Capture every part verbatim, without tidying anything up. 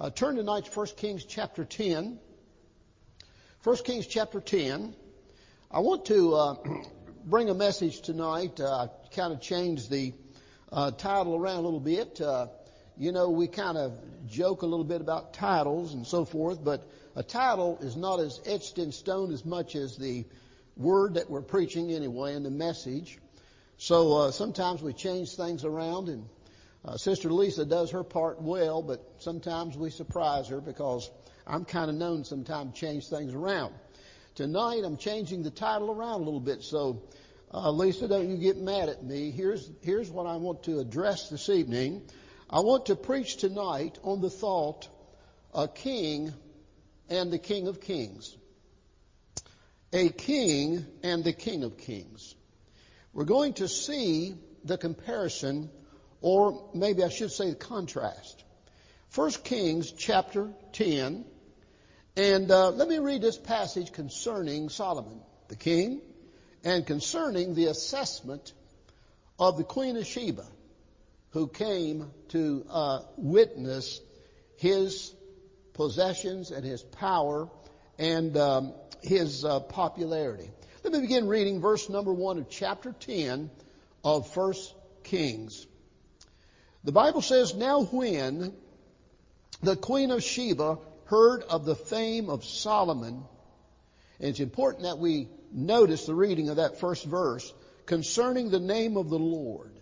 Uh, turn tonight to First Kings chapter ten. First Kings chapter ten. I want to uh, bring a message tonight. Uh, kind of change the uh, title around a little bit. Uh, you know, we kind of joke a little bit about titles and so forth, but a title is not as etched in stone as much as the word that we're preaching anyway and the message. So uh, sometimes we change things around, and uh, Sister Lisa does her part well, but sometimes we surprise her because I'm kind of known sometimes to change things around. Tonight I'm changing the title around a little bit, so uh, Lisa, don't you get mad at me. Here's, here's what I want to address this evening. I want to preach tonight on the thought, a king and the King of Kings. A king and the King of Kings. We're going to see the comparison, or maybe I should say the contrast. First Kings chapter ten. And uh, let me read this passage concerning Solomon, the king, and concerning the assessment of the Queen of Sheba, who came to uh, witness his possessions and his power and um, his uh, popularity. Let me begin reading verse number one of chapter ten of First Kings. The Bible says, "Now when the Queen of Sheba heard of the fame of Solomon," and it's important that we notice the reading of that first verse, "concerning the name of the Lord."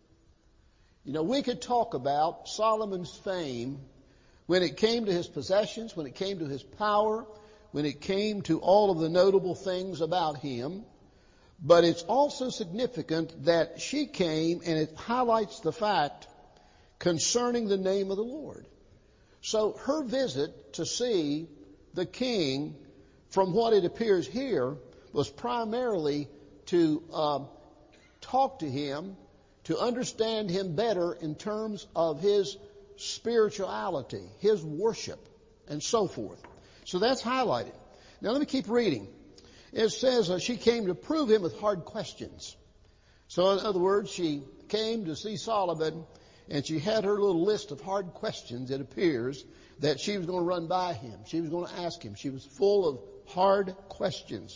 You know, we could talk about Solomon's fame when it came to his possessions, when it came to his power, when it came to all of the notable things about him. But it's also significant that she came, and it highlights the fact concerning the name of the Lord. So her visit to see the king, from what it appears here, was primarily to uh, talk to him, to understand him better in terms of his spirituality, his worship, and so forth. So that's highlighted. Now let me keep reading. It says uh, she came to prove him with hard questions. So in other words, she came to see Solomon, and she had her little list of hard questions, it appears, that she was going to run by him. She was going to ask him. She was full of hard questions.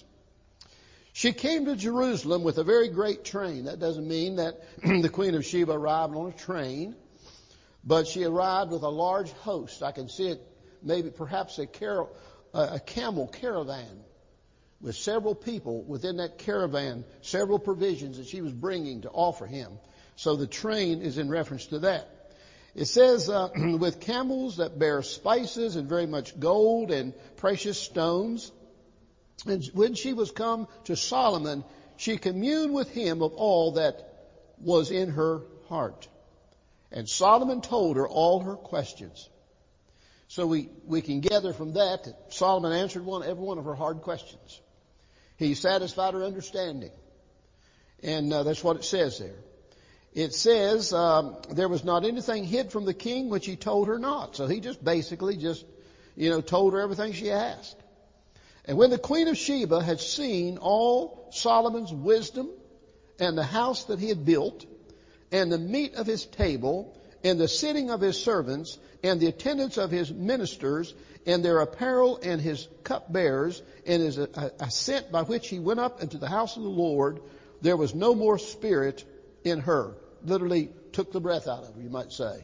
She came to Jerusalem with a very great train. That doesn't mean that the Queen of Sheba arrived on a train, but she arrived with a large host. I can see it, maybe perhaps a, car- a camel caravan with several people within that caravan, several provisions that she was bringing to offer him. So the train is in reference to that. It says, uh, with camels that bear spices and very much gold and precious stones. And when she was come to Solomon, she communed with him of all that was in her heart. And Solomon told her all her questions. So we, we can gather from that that Solomon answered one, every one of her hard questions. He satisfied her understanding. And uh, that's what it says there. It says, um, there was not anything hid from the king which he told her not. So he just basically just, you know, told her everything she asked. And when the Queen of Sheba had seen all Solomon's wisdom and the house that he had built and the meat of his table and the sitting of his servants and the attendance of his ministers and their apparel and his cupbearers and his ascent by which he went up into the house of the Lord, there was no more spirit in her. Literally took the breath out of her, you might say.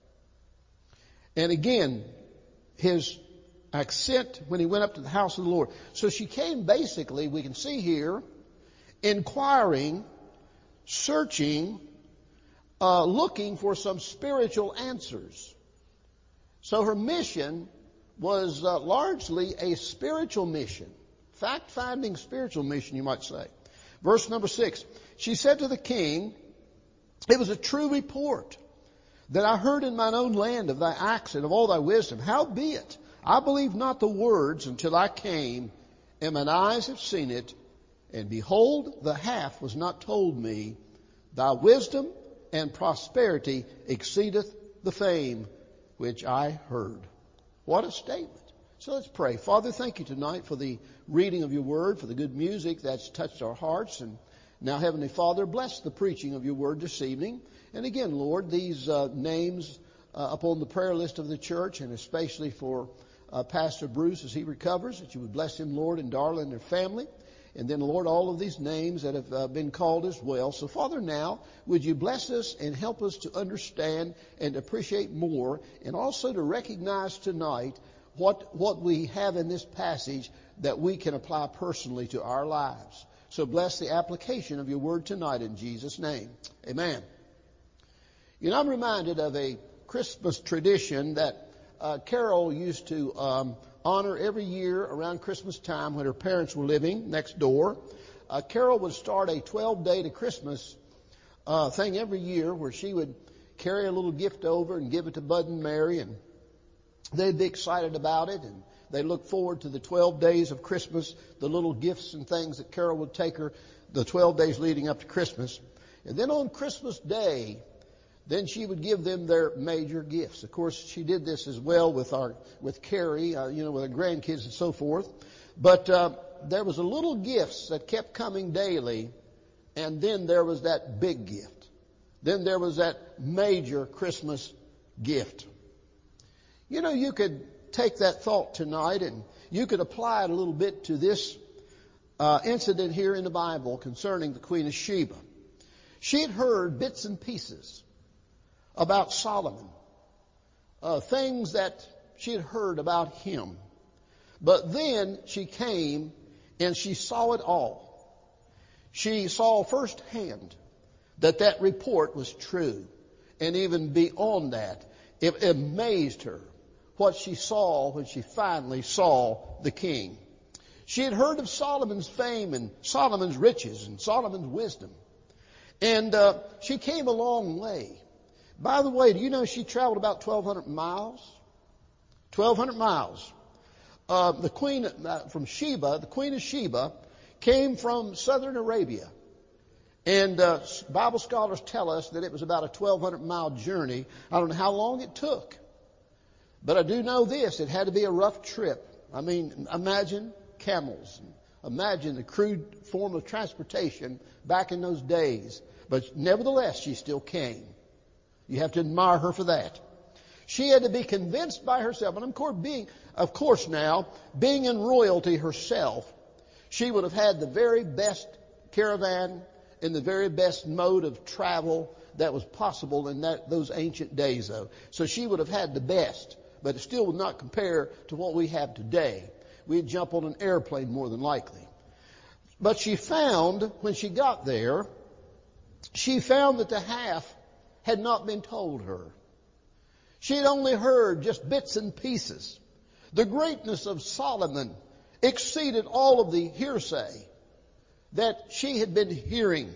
And again, his accent when he went up to the house of the Lord. So she came basically, we can see here, inquiring, searching, uh, looking for some spiritual answers. So her mission was uh, largely a spiritual mission. Fact-finding spiritual mission, you might say. Verse number six. She said to the king, "It was a true report that I heard in mine own land of thy acts and of all thy wisdom. Howbeit, I believed not the words until I came, and mine eyes have seen it. And behold, the half was not told me. Thy wisdom and prosperity exceedeth the fame which I heard." What a statement. So let's pray. Father, thank you tonight for the reading of your word, for the good music that's touched our hearts. And now, Heavenly Father, bless the preaching of your word this evening. And again, Lord, these uh, names uh, upon the prayer list of the church, and especially for uh, Pastor Bruce as he recovers, that you would bless him, Lord, and Darla and their family. And then, Lord, all of these names that have uh, been called as well. So, Father, now, would you bless us and help us to understand and appreciate more, and also to recognize tonight what what we have in this passage that we can apply personally to our lives. So bless the application of your word tonight in Jesus' name. Amen. You know, I'm reminded of a Christmas tradition that uh, Carol used to um, honor every year around Christmas time when her parents were living next door. Uh, Carol would start a twelve-day to Christmas uh, thing every year where she would carry a little gift over and give it to Bud and Mary, and they'd be excited about it, and they look forward to the twelve days of Christmas, the little gifts and things that Carol would take her the twelve days leading up to Christmas. And then on Christmas Day, then she would give them their major gifts. Of course, she did this as well with our, with Carrie, uh, you know, with our grandkids and so forth. But uh, there was a little gifts that kept coming daily, and then there was that big gift. Then there was that major Christmas gift. You know, you could take that thought tonight and you could apply it a little bit to this uh, incident here in the Bible concerning the Queen of Sheba. She had heard bits and pieces about Solomon, uh, things that she had heard about him. But then she came and she saw it all. She saw firsthand that that report was true. And even beyond that, it amazed her what she saw when she finally saw the king. She had heard of Solomon's fame and Solomon's riches and Solomon's wisdom. And uh, she came a long way. By the way, do you know she traveled about twelve hundred miles? twelve hundred miles. Uh, the queen uh, from Sheba, the Queen of Sheba, came from southern Arabia. And uh, Bible scholars tell us that it was about a twelve hundred mile journey. I don't know how long it took. But I do know this, it had to be a rough trip. I mean, imagine camels. Imagine the crude form of transportation back in those days. But nevertheless, she still came. You have to admire her for that. She had to be convinced by herself. And of course, being, of course now, being in royalty herself, she would have had the very best caravan and the very best mode of travel that was possible in that, those ancient days, though. So she would have had the best. But it still would not compare to what we have today. We'd jump on an airplane more than likely. But she found, when she got there, she found that the half had not been told her. She had only heard just bits and pieces. The greatness of Solomon exceeded all of the hearsay that she had been hearing.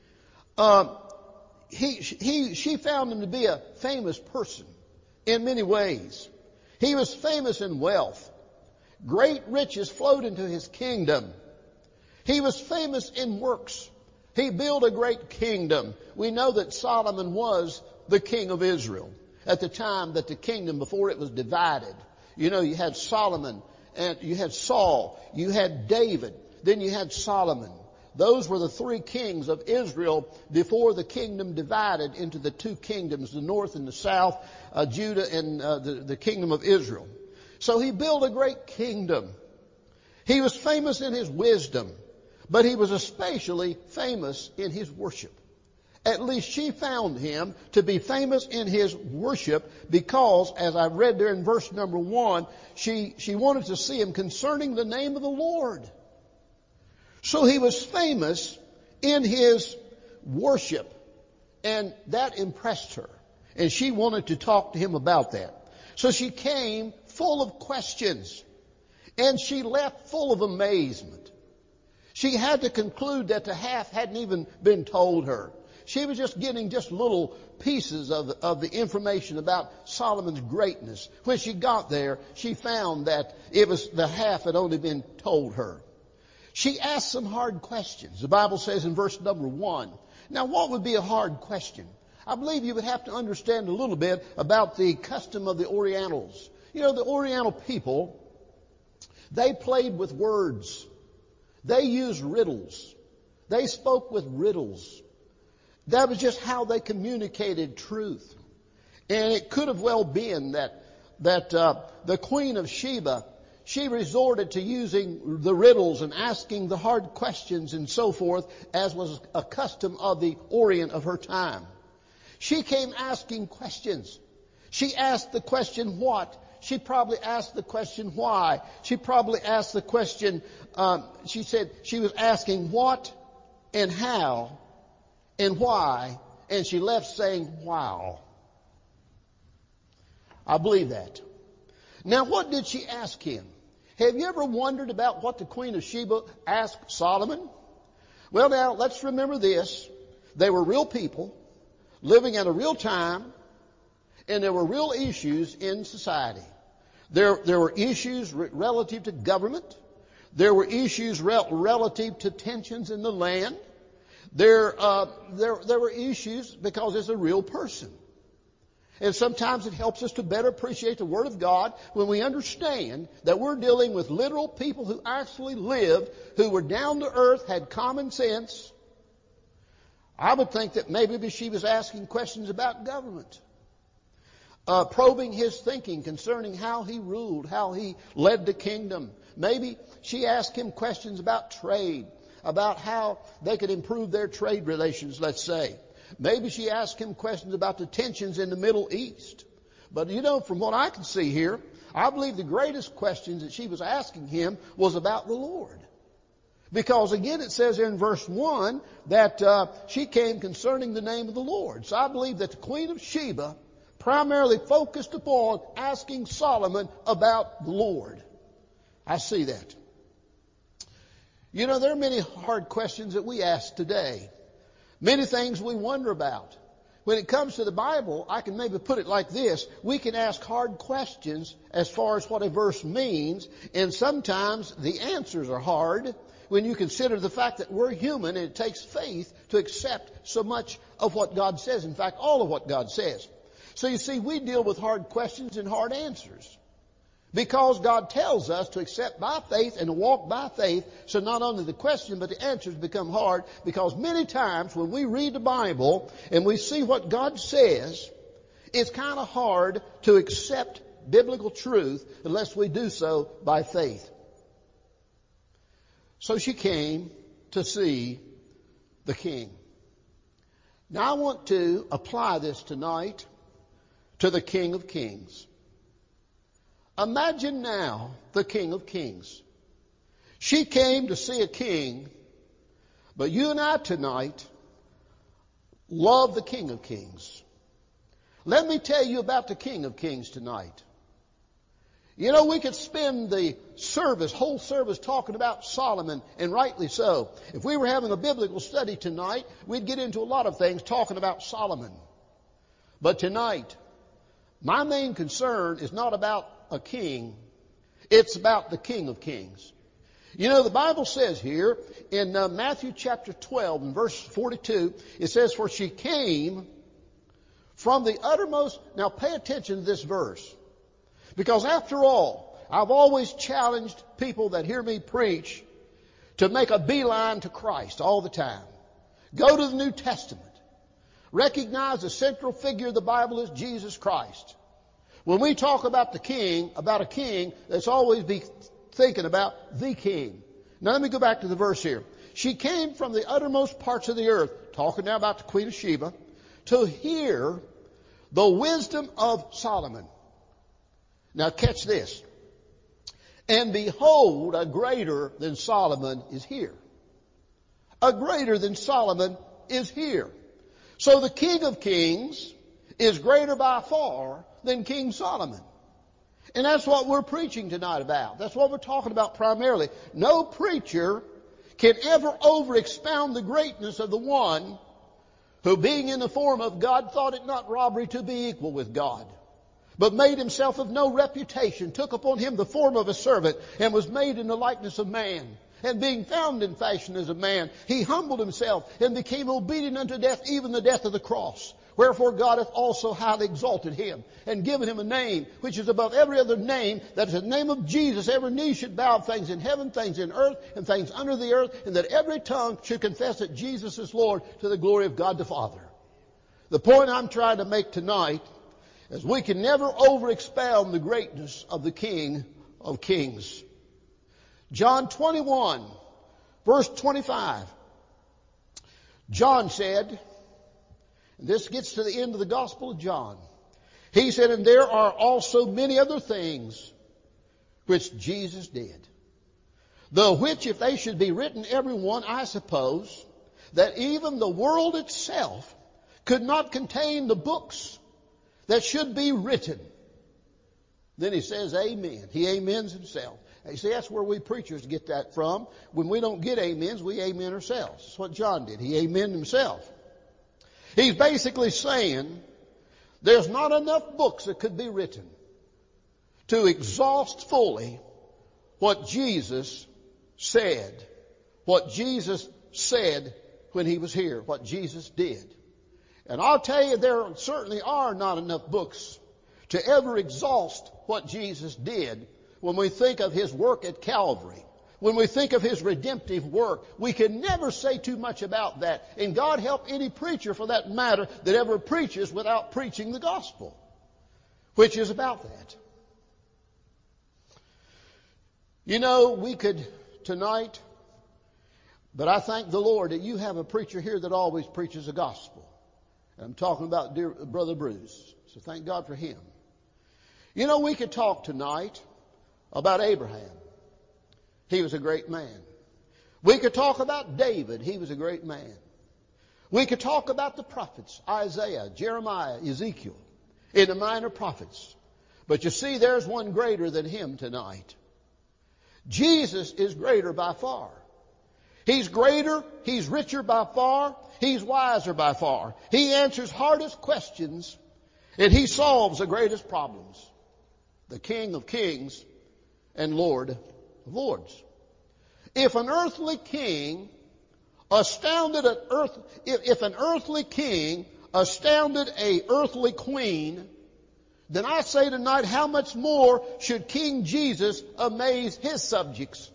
Uh, he, he, she found him to be a famous person in many ways. He was famous in wealth. Great riches flowed into his kingdom. He was famous in works. He built a great kingdom. We know that Solomon was the king of Israel at the time that the kingdom, before it was divided. You know, you had Solomon and you had Saul, you had David, then you had Solomon. Those were the three kings of Israel before the kingdom divided into the two kingdoms, the north and the south, uh, Judah and uh, the, the kingdom of Israel. So he built a great kingdom. He was famous in his wisdom, but he was especially famous in his worship. At least she found him to be famous in his worship because, as I read there in verse number one, she, she wanted to see him concerning the name of the Lord. So he was famous in his worship, and that impressed her. And she wanted to talk to him about that. So she came full of questions, and she left full of amazement. She had to conclude that the half hadn't even been told her. She was just getting just little pieces of, of the information about Solomon's greatness. When she got there, she found that it was the half had only been told her. She asked some hard questions. The Bible says in verse number one. Now, what would be a hard question? I believe you would have to understand a little bit about the custom of the Orientals. You know, the Oriental people, they played with words. They used riddles. They spoke with riddles. That was just how they communicated truth. And it could have well been that, that uh, the Queen of Sheba, she resorted to using the riddles and asking the hard questions and so forth, as was a custom of the Orient of her time. She came asking questions. She asked the question, what? She probably asked the question, why? She probably asked the question, um, she said she was asking what and how and why, and she left saying, wow. I believe that. Now, what did she ask him? Have you ever wondered about what the Queen of Sheba asked Solomon? Well, now, let's remember this. They were real people living in a real time, and there were real issues in society. There, there were issues re- relative to government. There were issues re- relative to tensions in the land. There, uh, there, there were issues because it's a real person. And sometimes it helps us to better appreciate the Word of God when we understand that we're dealing with literal people who actually lived, who were down to earth, had common sense. I would think that maybe she was asking questions about government. Uh, probing his thinking concerning how he ruled, how he led the kingdom. Maybe she asked him questions about trade, about how they could improve their trade relations, let's say. Maybe she asked him questions about the tensions in the Middle East. But you know, from what I can see here, I believe the greatest questions that she was asking him was about the Lord. Because again, it says in verse one that uh, she came concerning the name of the Lord. So I believe that the Queen of Sheba primarily focused upon asking Solomon about the Lord. I see that. You know, there are many hard questions that we ask today. Many things we wonder about. When it comes to the Bible, I can maybe put it like this. We can ask hard questions as far as what a verse means, and sometimes the answers are hard when you consider the fact that we're human and it takes faith to accept so much of what God says. In fact, all of what God says. So you see, we deal with hard questions and hard answers because God tells us to accept by faith and to walk by faith. So not only the question, but the answers become hard, because many times when we read the Bible and we see what God says, it's kind of hard to accept biblical truth unless we do so by faith. So she came to see the king. Now I want to apply this tonight to the King of Kings. Imagine now the King of Kings. She came to see a king, but you and I tonight love the King of Kings. Let me tell you about the King of Kings tonight. You know, we could spend the service, whole service, talking about Solomon, and rightly so. If we were having a biblical study tonight, we'd get into a lot of things talking about Solomon. But tonight, my main concern is not about a king. It's about the King of Kings. You know, the Bible says here in uh, Matthew chapter twelve and verse forty-two, it says, for she came from the uttermost. Now pay attention to this verse. Because after all, I've always challenged people that hear me preach to make a beeline to Christ all the time. Go to the New Testament. Recognize the central figure of the Bible is Jesus Christ. When we talk about the king, about a king, let's always be thinking about the king. Now let me go back to the verse here. She came from the uttermost parts of the earth, talking now about the Queen of Sheba, to hear the wisdom of Solomon. Now catch this. And behold, a greater than Solomon is here. A greater than Solomon is here. So the King of Kings is greater by far than King Solomon. And that's what we're preaching tonight about. That's what we're talking about primarily. No preacher can ever over-expound the greatness of the one who, being in the form of God, thought it not robbery to be equal with God, but made himself of no reputation, took upon him the form of a servant, and was made in the likeness of man. And being found in fashion as a man, he humbled himself and became obedient unto death, even the death of the cross. Wherefore God hath also highly exalted him, and given him a name which is above every other name, that in the name of Jesus every knee should bow, things in heaven, things in earth, and things under the earth, and that every tongue should confess that Jesus is Lord, to the glory of God the Father. The point I'm trying to make tonight as we can never over expound the greatness of the King of Kings. John twenty-one, verse twenty-five. John said, and this gets to the end of the Gospel of John. He said, and there are also many other things which Jesus did, the which if they should be written every one, I suppose that even the world itself could not contain the books that should be written. Then he says, amen. He amens himself. You see, that's where we preachers get that from. When we don't get amens, we amen ourselves. That's what John did. He amened himself. He's basically saying there's not enough books that could be written to exhaust fully what Jesus said. What Jesus said when he was here. What Jesus did. And I'll tell you, there certainly are not enough books to ever exhaust what Jesus did. When we think of his work at Calvary, when we think of his redemptive work, we can never say too much about that. And God help any preacher, for that matter, that ever preaches without preaching the gospel, which is about that. You know, we could tonight, but I thank the Lord that you have a preacher here that always preaches the gospel. I'm talking about dear Brother Bruce. So thank God for him. You know, we could talk tonight about Abraham. He was a great man. We could talk about David. He was a great man. We could talk about the prophets, Isaiah, Jeremiah, Ezekiel, and the minor prophets. But you see, there's one greater than him tonight. Jesus is greater by far. He's greater, he's richer by far, he's wiser by far. He answers hardest questions, and he solves the greatest problems. The King of Kings and Lord of Lords. If an earthly king astounded an earth, if, if an earthly king astounded a earthly queen, then I say tonight, how much more should King Jesus amaze his subjects?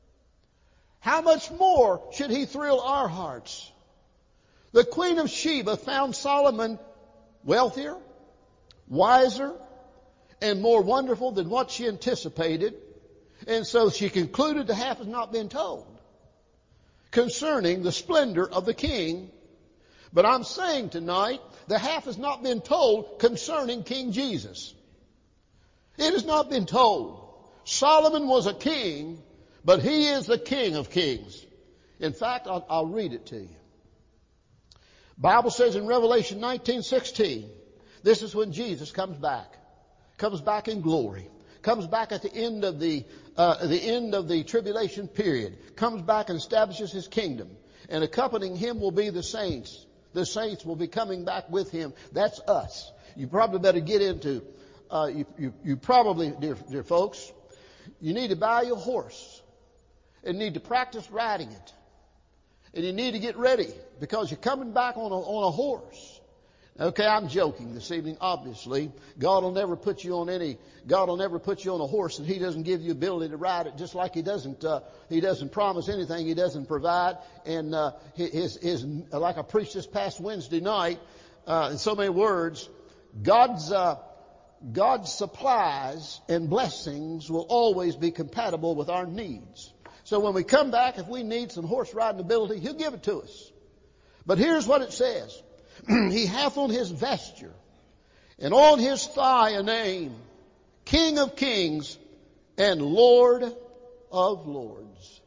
How much more should he thrill our hearts? The Queen of Sheba found Solomon wealthier, wiser, and more wonderful than what she anticipated. And so she concluded the half has not been told concerning the splendor of the king. But I'm saying tonight, the half has not been told concerning King Jesus. It has not been told. Solomon was a king, but he is the King of Kings. In fact, I'll, I'll read it to you. Bible says in Revelation nineteen sixteen, this is when Jesus comes back. Comes back in glory. Comes back at the end of the uh, the end of the tribulation period. Comes back and establishes his kingdom. And accompanying him will be the saints. The saints will be coming back with him. That's us. You probably better get into. Uh, you, you you probably, dear dear folks, you need to buy your horse, and need to practice riding it, and you need to get ready because you're coming back on a on a horse. Okay, I'm joking this evening. Obviously, God will never put you on any. God will never put you on a horse, and He doesn't give you ability to ride it. Just like He doesn't. Uh, he doesn't promise anything He doesn't provide. And uh, His His like I preached this past Wednesday night uh, in so many words, God's uh, God's supplies and blessings will always be compatible with our needs. So when we come back, if we need some horse riding ability, He'll give it to us. But here's what it says. He hath on his vesture and on his thigh a name, King of Kings and Lord of Lords.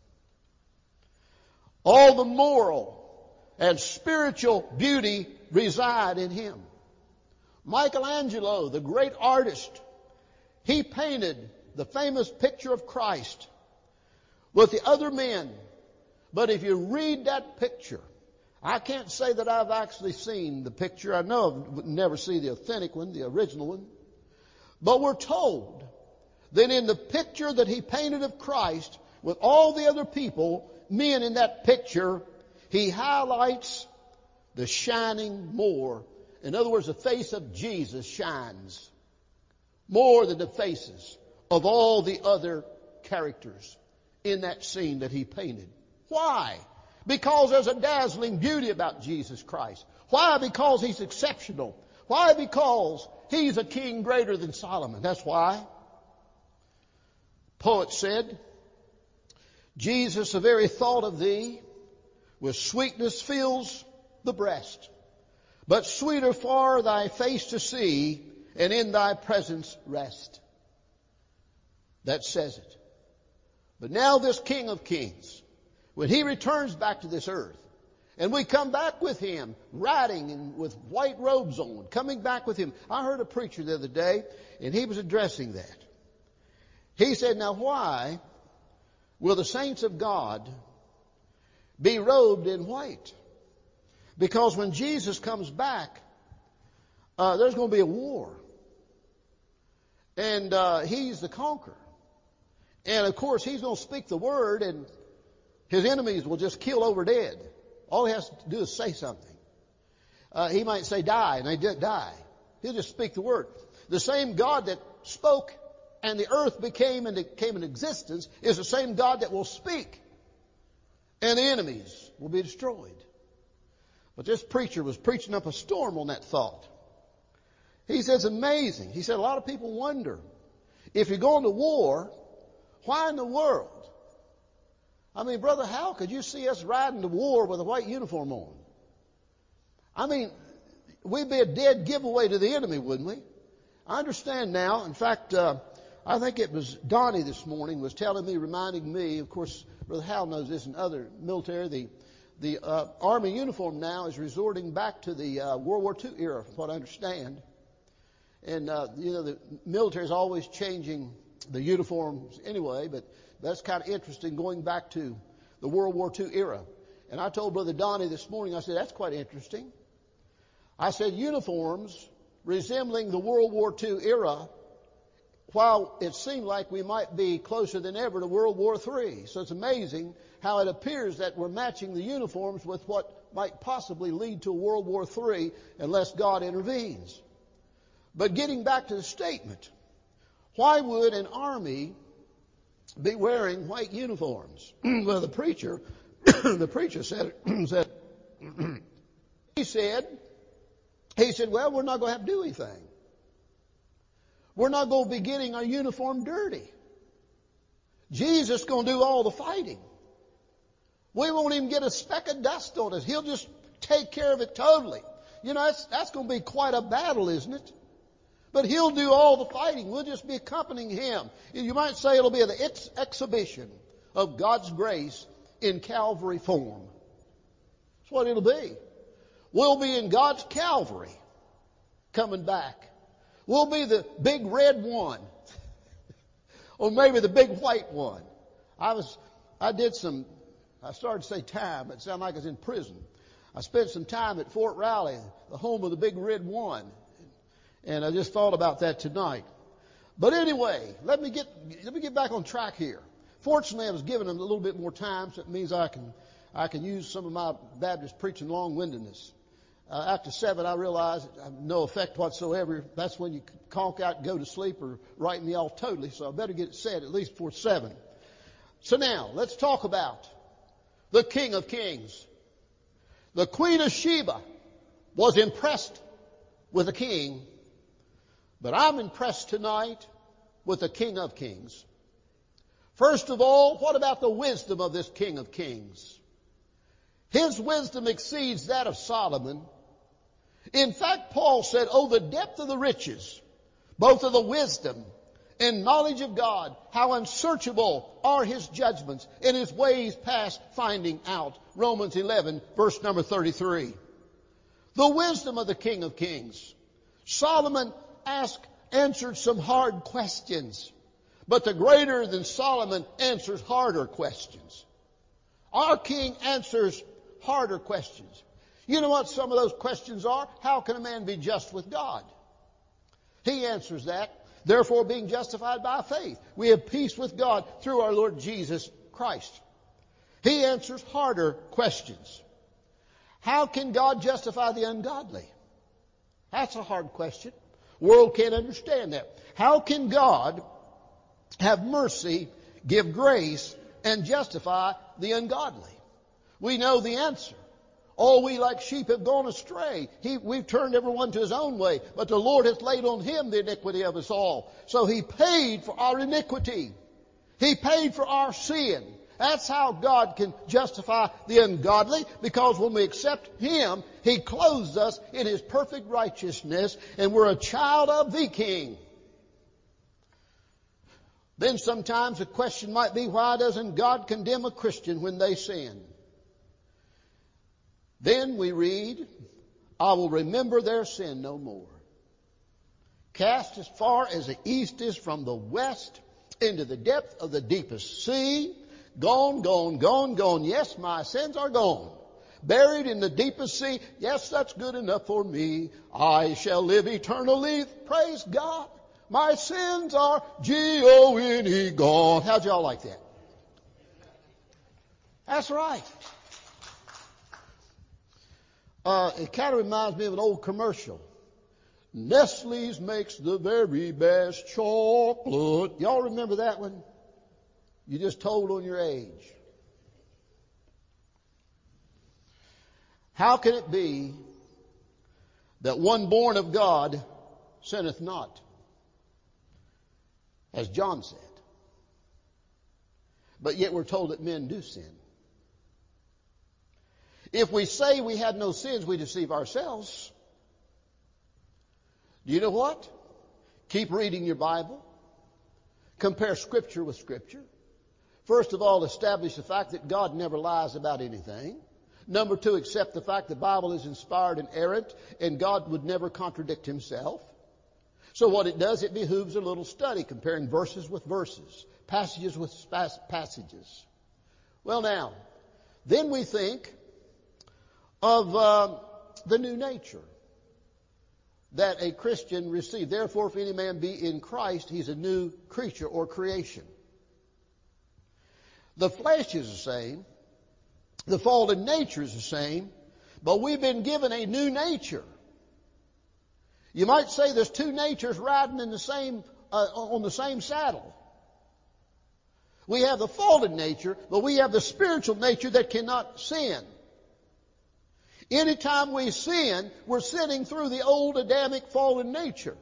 All the moral and spiritual beauty reside in him. Michelangelo, the great artist, he painted the famous picture of Christ with the other men. But if you read that picture, I can't say that I've actually seen the picture. I know I've never seen the authentic one, the original one. But we're told that in the picture that he painted of Christ, with all the other people, men in that picture, he highlights the shining more. In other words, the face of Jesus shines more than the faces of all the other characters in that scene that he painted. Why? Because there's a dazzling beauty about Jesus Christ. Why? Because He's exceptional. Why? Because He's a king greater than Solomon. That's why. Poet said, Jesus, the very thought of thee with sweetness fills the breast. But sweeter far thy face to see, and in thy presence rest. That says it. But now this King of Kings, when He returns back to this earth, and we come back with Him, riding and with white robes on, coming back with Him. I heard a preacher the other day, and he was addressing that. He said, now why will the saints of God be robed in white? Because when Jesus comes back, uh, there's going to be a war. And uh, He's the conqueror. And of course, He's going to speak the word, and His enemies will just kill over dead. All He has to do is say something. Uh, he might say die, and they did die. He'll just speak the word. The same God that spoke and the earth became and came in existence is the same God that will speak, and the enemies will be destroyed. But this preacher was preaching up a storm on that thought. He says, amazing. He said, a lot of people wonder, if you're going to war, why in the world? I mean, brother, how could you see us riding to war with a white uniform on? I mean, we'd be a dead giveaway to the enemy, wouldn't we? I understand now. In fact, uh, I think it was Donnie this morning was telling me, reminding me, of course, Brother Hal knows this in other military, the the uh, Army uniform now is resorting back to the uh, World War Two era, from what I understand. And, uh, you know, the military is always changing the uniforms anyway, but that's kind of interesting, going back to the World War Two era. And I told Brother Donnie this morning, I said, that's quite interesting. I said, uniforms resembling the World War Two era, while it seemed like we might be closer than ever to World War Three. So it's amazing how it appears that we're matching the uniforms with what might possibly lead to World War Three unless God intervenes. But getting back to the statement, why would an army be wearing white uniforms? Well, the preacher, the preacher said, said he said, he said, well, we're not going to have to do anything. We're not going to be getting our uniform dirty. Jesus is going to do all the fighting. We won't even get a speck of dust on us. He'll just take care of it totally. You know, that's, that's going to be quite a battle, isn't it? But He'll do all the fighting. We'll just be accompanying Him. You might say it'll be the ex- exhibition of God's grace in Calvary form. That's what it'll be. We'll be in God's Calvary coming back. We'll be the big red one. Or maybe the big white one. I was, I did some, I started to say time. It sounded like I was in prison. I spent some time at Fort Riley, the home of the big red one. And I just thought about that tonight. But anyway, let me get, let me get back on track here. Fortunately, I was giving them a little bit more time, so it means I can, I can use some of my Baptist preaching long-windedness. Uh, after seven, I realized I have no effect whatsoever. That's when you conk out and go to sleep or write me off totally. So I better get it said at least before seven. So now, let's talk about the King of Kings. The Queen of Sheba was impressed with the king, but I'm impressed tonight with the King of Kings. First of all, what about the wisdom of this King of Kings? His wisdom exceeds that of Solomon. In fact, Paul said, oh, the depth of the riches, both of the wisdom and knowledge of God, how unsearchable are His judgments and His ways past finding out. Romans eleven, verse number thirty-three. The wisdom of the King of Kings. Solomon asked, answered some hard questions, but the greater than Solomon answers harder questions. Our King answers harder questions. You know what some of those questions are? How can a man be just with God? He answers that. Therefore, being justified by faith, we have peace with God through our Lord Jesus Christ. He answers harder questions. How can God justify the ungodly? That's a hard question. The world can't understand that. How can God have mercy, give grace, and justify the ungodly? We know the answer. All we like sheep have gone astray. He, we've turned everyone to his own way. But the Lord hath laid on him the iniquity of us all. So he paid for our iniquity. He paid for our sin. That's how God can justify the ungodly, because when we accept him, he clothes us in his perfect righteousness, and we're a child of the King. Then sometimes the question might be, why doesn't God condemn a Christian when they sin? Then we read, I will remember their sin no more. Cast as far as the east is from the west into the depth of the deepest sea. Gone, gone, gone, gone. Yes, my sins are gone. Buried in the deepest sea. Yes, that's good enough for me. I shall live eternally. Praise God. My sins are G O N E gone. How'd y'all like that? That's right. Uh, it kind of reminds me of an old commercial. Nestle's makes the very best chocolate. Y'all remember that one? You just told on your age. How can it be that one born of God sinneth not? As John said. But yet we're told that men do sin. If we say we had no sins, we deceive ourselves. Do you know what? Keep reading your Bible. Compare Scripture with Scripture. First of all, establish the fact that God never lies about anything. Number two, accept the fact the Bible is inspired and inerrant, and God would never contradict himself. So what it does, it behooves a little study, comparing verses with verses, passages with passages. Well now, then we think of uh, the new nature that a Christian received. Therefore, if any man be in Christ, he's a new creature or creation. The flesh is the same. The fallen nature is the same. But we've been given a new nature. You might say there's two natures riding in the same, uh, on the same saddle. We have the fallen nature, but we have the spiritual nature that cannot sin. Anytime we sin, we're sinning through the old Adamic fallen nature.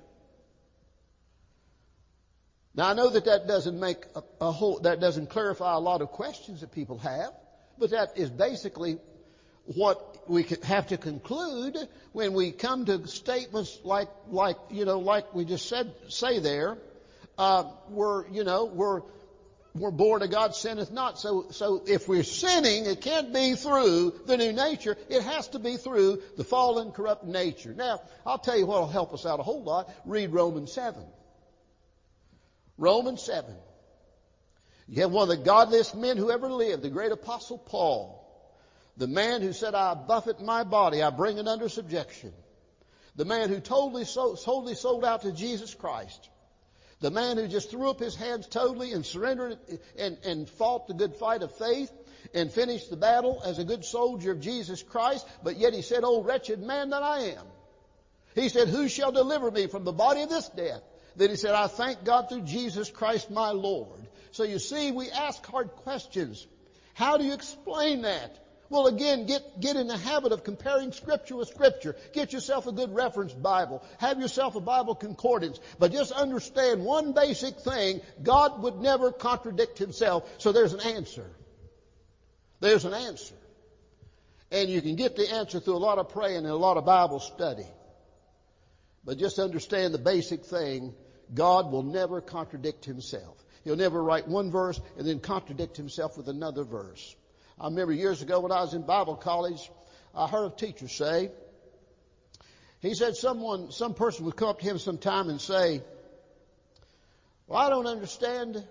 Now I know that that doesn't make a, a whole, that doesn't clarify a lot of questions that people have, but that is basically what we have to conclude when we come to statements like, like, you know, like we just said, say there, uh, we're, you know, we're, we're born of God, sinneth not. So, so if we're sinning, it can't be through the new nature. It has to be through the fallen, corrupt nature. Now, I'll tell you what will help us out a whole lot. Read Romans seven. Romans seven. You have one of the godliest men who ever lived, the great apostle Paul. The man who said, I buffet my body, I bring it under subjection. The man who totally sold, totally sold out to Jesus Christ. The man who just threw up his hands totally and surrendered and, and fought the good fight of faith and finished the battle as a good soldier of Jesus Christ. But yet he said, oh, wretched man that I am. He said, who shall deliver me from the body of this death? Then he said, I thank God through Jesus Christ my Lord. So you see, we ask hard questions. How do you explain that? Well, again, get, get in the habit of comparing Scripture with Scripture. Get yourself a good reference Bible. Have yourself a Bible concordance. But just understand one basic thing. God would never contradict himself. So there's an answer. There's an answer. And you can get the answer through a lot of praying and a lot of Bible study. But just understand the basic thing. God will never contradict himself. He'll never write one verse and then contradict himself with another verse. I remember years ago when I was in Bible college, I heard a teacher say, he said someone, some person would come up to him sometime and say, well, I don't understand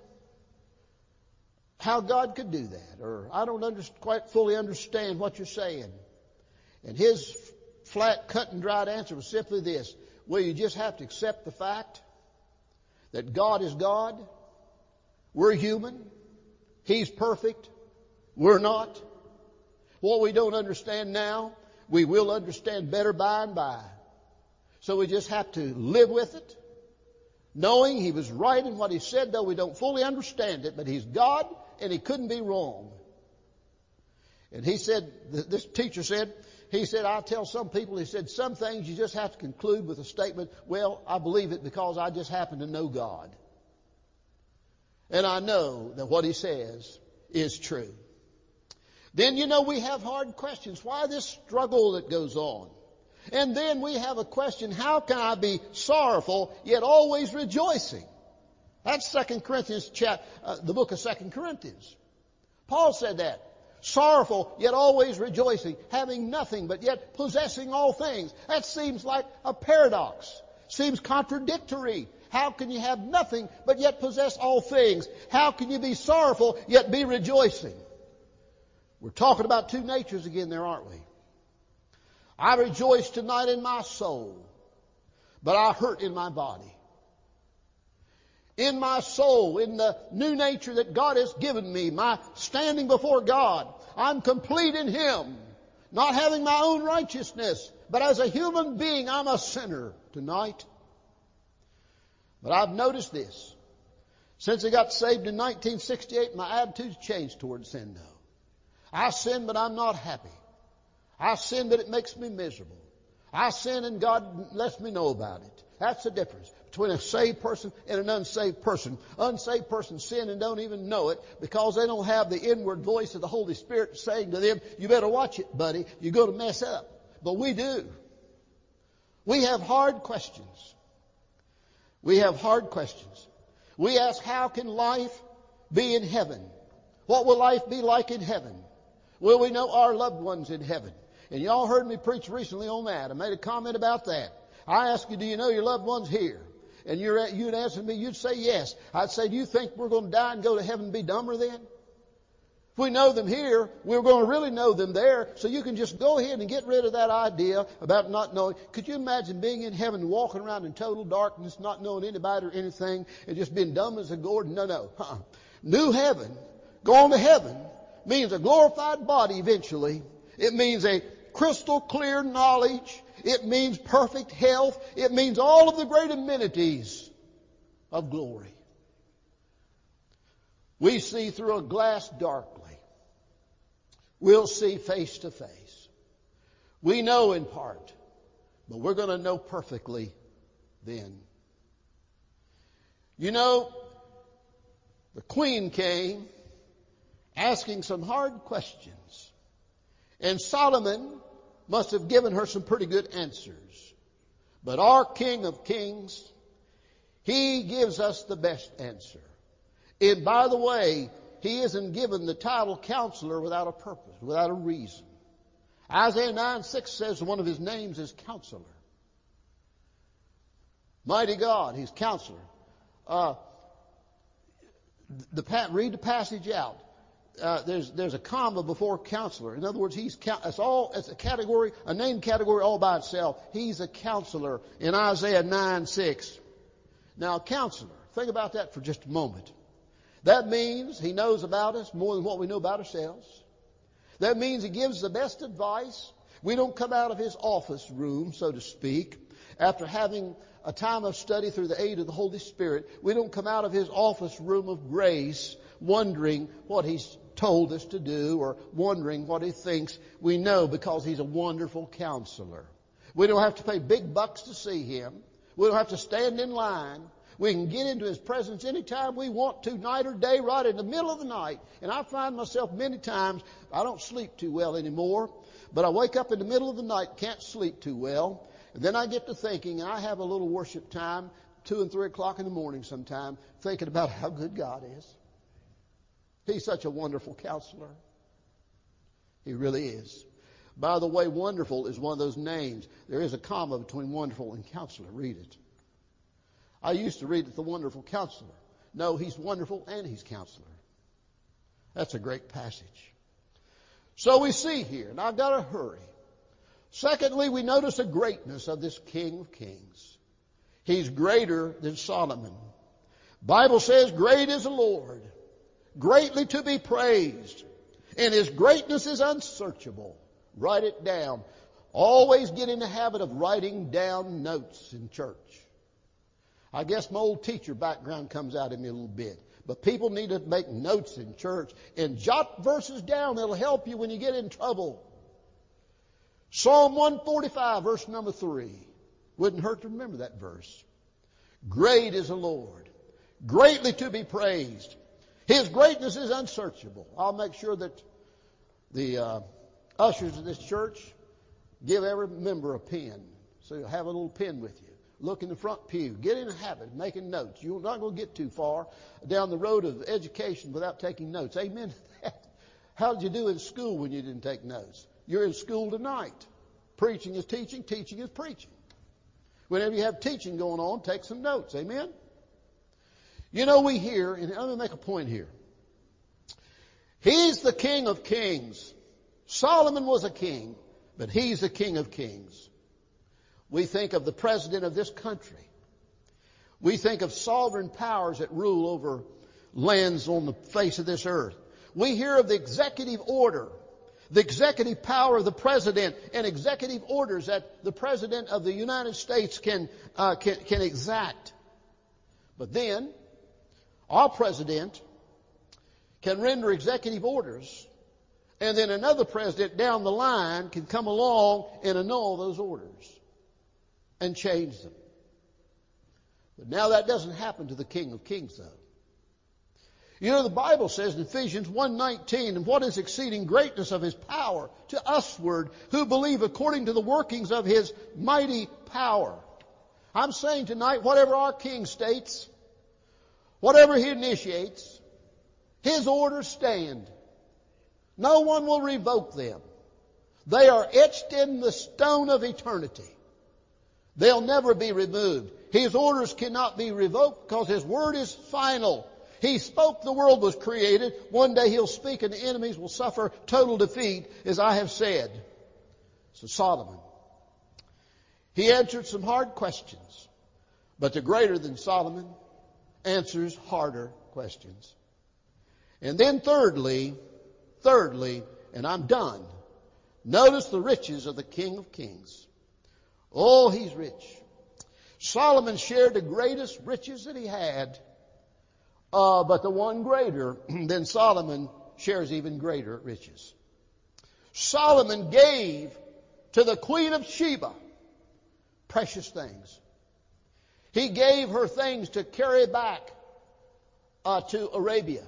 how God could do that, or I don't under, quite fully understand what you're saying. And his flat, cut and dried answer was simply this: well, you just have to accept the fact that God is God, we're human, he's perfect, we're not. What we don't understand now, we will understand better by and by. So we just have to live with it, knowing he was right in what he said, though we don't fully understand it, but he's God and he couldn't be wrong. And he said, this teacher said, he said, I tell some people, he said, some things you just have to conclude with a statement, well, I believe it because I just happen to know God. And I know that what he says is true. Then, you know, we have hard questions. Why this struggle that goes on? And then we have a question, how can I be sorrowful yet always rejoicing? That's Second Corinthians, chap, uh, the book of Second Corinthians. Paul said that. Sorrowful yet always rejoicing, having nothing but yet possessing all things. That seems like a paradox. Seems contradictory. How can you have nothing but yet possess all things? How can you be sorrowful yet be rejoicing? We're talking about two natures again there, aren't we? I rejoice tonight in my soul, but I hurt in my body. In my soul, in the new nature that God has given me, my standing before God, I'm complete in Him, not having my own righteousness, but as a human being, I'm a sinner tonight. But I've noticed this. Since I got saved in nineteen sixty-eight, my attitude's changed toward sin now. I sin, but I'm not happy. I sin, but it makes me miserable. I sin and God lets me know about it. That's the difference between a saved person and an unsaved person. Unsaved person sin and don't even know it because they don't have the inward voice of the Holy Spirit saying to them, you better watch it, buddy. You're going to mess up. But we do. We have hard questions. We have hard questions. We ask, how can life be in heaven? What will life be like in heaven? Will we know our loved ones in heaven? And y'all heard me preach recently on that. I made a comment about that. I asked you, do you know your loved ones here? And you're, you'd answer me, you'd say yes. I'd say, do you think we're going to die and go to heaven and be dumber then? If we know them here, we're going to really know them there. So you can just go ahead and get rid of that idea about not knowing. Could you imagine being in heaven, walking around in total darkness, not knowing anybody or anything, and just being dumb as a gourd? No, no. Uh-uh. New heaven, going to heaven, means a glorified body eventually. It means a crystal clear knowledge. It means perfect health. It means all of the great amenities of glory. We see through a glass darkly. We'll see face to face. We know in part, but we're going to know perfectly then. You know, the queen came asking some hard questions. And Solomon must have given her some pretty good answers. But our King of Kings, He gives us the best answer. And by the way, He isn't given the title counselor without a purpose, without a reason. Isaiah nine six says one of His names is Counselor. Mighty God, He's Counselor. Uh, the, read the passage out. Uh, there's there's a comma before counselor. In other words, he's it's all it's a category, a name category all by itself. He's a counselor in Isaiah nine six. Now, counselor, think about that for just a moment. That means He knows about us more than what we know about ourselves. That means He gives the best advice. We don't come out of His office room, so to speak, after having a time of study through the aid of the Holy Spirit. We don't come out of His office room of grace wondering what He's told us to do or wondering what He thinks we know, because He's a wonderful counselor. We don't have to pay big bucks to see Him. We don't have to stand in line. We can get into His presence anytime we want to, night or day, right in the middle of the night. And I find myself many times, I don't sleep too well anymore, but I wake up in the middle of the night, can't sleep too well. And then I get to thinking, and I have a little worship time, two and three o'clock in the morning sometime, thinking about how good God is. He's such a wonderful counselor. He really is. By the way, wonderful is one of those names. There is a comma between wonderful and counselor. Read it. I used to read it, the wonderful counselor. No, He's wonderful and He's counselor. That's a great passage. So we see here, and I've got to hurry. Secondly, we notice the greatness of this King of Kings. He's greater than Solomon. Bible says, great is the Lord, greatly to be praised, and His greatness is unsearchable. Write it down. Always get in the habit of writing down notes in church. I guess my old teacher background comes out in me a little bit. But people need to make notes in church and jot verses down. It'll help you when you get in trouble. Psalm one forty-five, verse number three. Wouldn't hurt to remember that verse. Great is the Lord, greatly to be praised. His greatness is unsearchable. I'll make sure that the uh, ushers of this church give every member a pen. So you'll have a little pen with you. Look in the front pew. Get in the habit of making notes. You're not going to get too far down the road of education without taking notes. Amen to that. How did you do in school when you didn't take notes? You're in school tonight. Preaching is teaching. Teaching is preaching. Whenever you have teaching going on, take some notes. Amen? You know, we hear, and let me make a point here. He's the King of Kings. Solomon was a king, but he's the King of Kings. We think of the president of this country. We think of sovereign powers that rule over lands on the face of this earth. We hear of the executive order, the executive power of the president, and executive orders that the president of the United States can, uh, can, can exact. But then, our president can render executive orders, and then another president down the line can come along and annul those orders and change them. But now that doesn't happen to the King of Kings, though. You know, the Bible says in Ephesians one nineteen, and what is exceeding greatness of His power to usward who believe according to the workings of His mighty power. I'm saying tonight, whatever our King states, whatever He initiates, His orders stand. No one will revoke them. They are etched in the stone of eternity. They'll never be removed. His orders cannot be revoked because His word is final. He spoke, the world was created. One day He'll speak and the enemies will suffer total defeat, as I have said. So Solomon, he answered some hard questions, but the greater than Solomon answers harder questions. And then thirdly, thirdly, and I'm done, notice the riches of the King of Kings. Oh, he's rich. Solomon shared the greatest riches that he had, uh, but the one greater than Solomon shares even greater riches. Solomon gave to the Queen of Sheba precious things. He gave her things to carry back uh, to Arabia.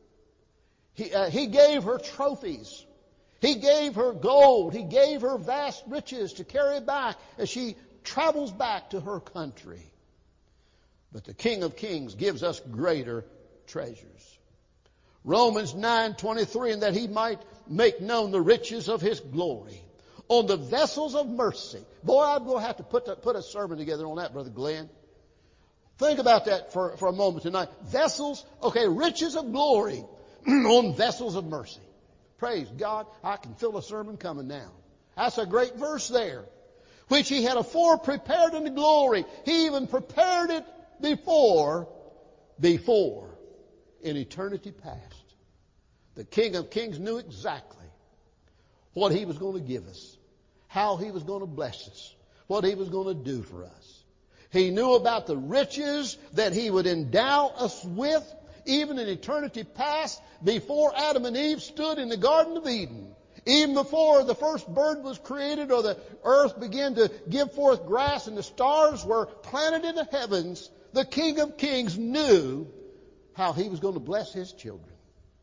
He, uh, he gave her trophies. He gave her gold. He gave her vast riches to carry back as she travels back to her country. But the King of Kings gives us greater treasures. Romans nine twenty-three, and that He might make known the riches of His glory on the vessels of mercy. Boy, I'm going to have to put, the, put a sermon together on that, Brother Glenn. Think about that for, for a moment tonight. Vessels, okay, riches of glory on vessels of mercy. Praise God. I can feel a sermon coming now. That's a great verse there. Which He had afore prepared unto glory. He even prepared it before, before, in eternity past. The King of Kings knew exactly what He was going to give us, how He was going to bless us, what He was going to do for us. He knew about the riches that He would endow us with, even in eternity past, before Adam and Eve stood in the Garden of Eden. Even before the first bird was created or the earth began to give forth grass and the stars were planted in the heavens, the King of Kings knew how He was going to bless His children.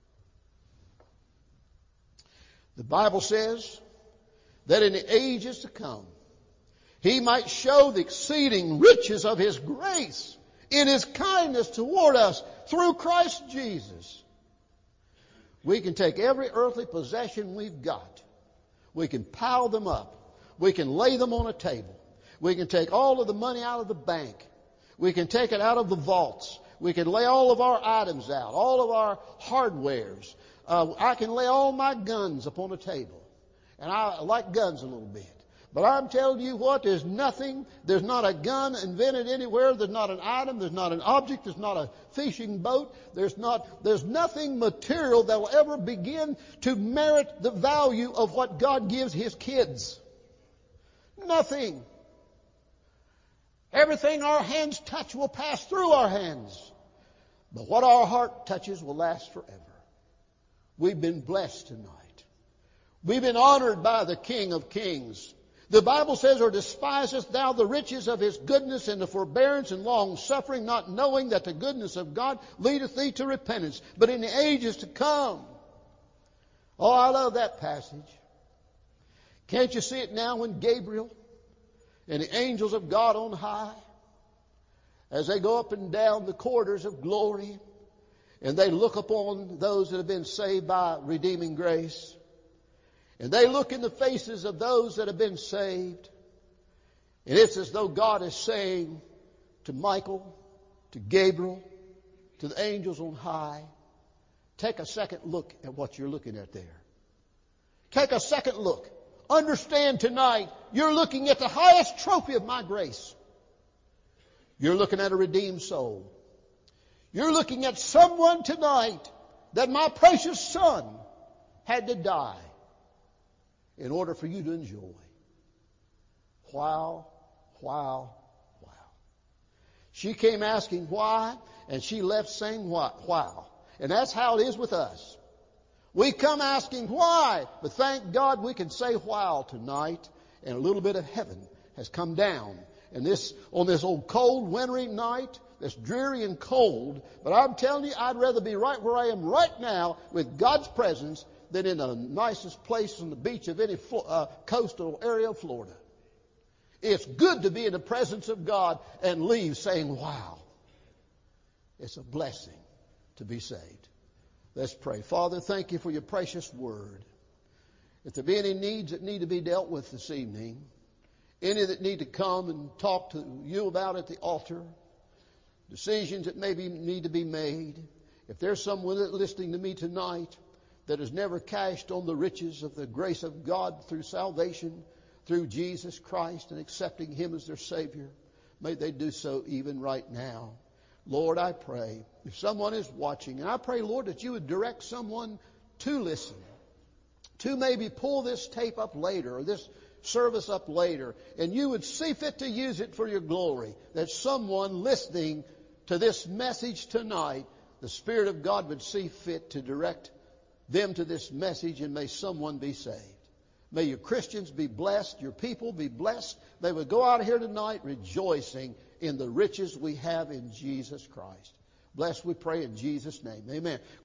The Bible says that in the ages to come, He might show the exceeding riches of His grace in His kindness toward us through Christ Jesus. We can take every earthly possession we've got. We can pile them up. We can lay them on a table. We can take all of the money out of the bank. We can take it out of the vaults. We can lay all of our items out, all of our hardwares. Uh, I can lay all my guns upon a table. And I like guns a little bit. But I'm telling you what, there's nothing, there's not a gun invented anywhere, there's not an item, there's not an object, there's not a fishing boat, there's not, there's nothing material that will ever begin to merit the value of what God gives His kids. Nothing. Everything our hands touch will pass through our hands. But what our heart touches will last forever. We've been blessed tonight. We've been honored by the King of Kings. The Bible says, or despisest thou the riches of his goodness and the forbearance and long suffering, not knowing that the goodness of God leadeth thee to repentance, but in the ages to come. Oh, I love that passage. Can't you see it now when Gabriel and the angels of God on high, as they go up and down the corridors of glory, and they look upon those that have been saved by redeeming grace, and they look in the faces of those that have been saved, and it's as though God is saying to Michael, to Gabriel, to the angels on high, take a second look at what you're looking at there. Take a second look. Understand tonight, you're looking at the highest trophy of my grace. You're looking at a redeemed soul. You're looking at someone tonight that my precious son had to die in order for you to enjoy. Wow, wow, wow. She came asking why, and she left saying what? Wow. And that's how it is with us. We come asking why, but thank God we can say wow tonight, and a little bit of heaven has come down. And this, on this old cold wintry night, that's dreary and cold, but I'm telling you, I'd rather be right where I am right now with God's presence than in the nicest place on the beach of any uh, coastal area of Florida. It's good to be in the presence of God and leave saying, wow. It's a blessing to be saved. Let's pray. Father, thank you for your precious word. If there be any needs that need to be dealt with this evening, any that need to come and talk to you about at the altar, decisions that maybe need to be made, if there's someone listening to me tonight that has never cashed on the riches of the grace of God through salvation, through Jesus Christ and accepting Him as their Savior, may they do so even right now. Lord, I pray, if someone is watching, and I pray, Lord, that you would direct someone to listen, to maybe pull this tape up later or this service up later, and you would see fit to use it for your glory, that someone listening to this message tonight, the Spirit of God would see fit to direct them to this message, and may someone be saved. May your Christians be blessed, your people be blessed. They would go out here tonight rejoicing in the riches we have in Jesus Christ. Bless, we pray in Jesus' name. Amen.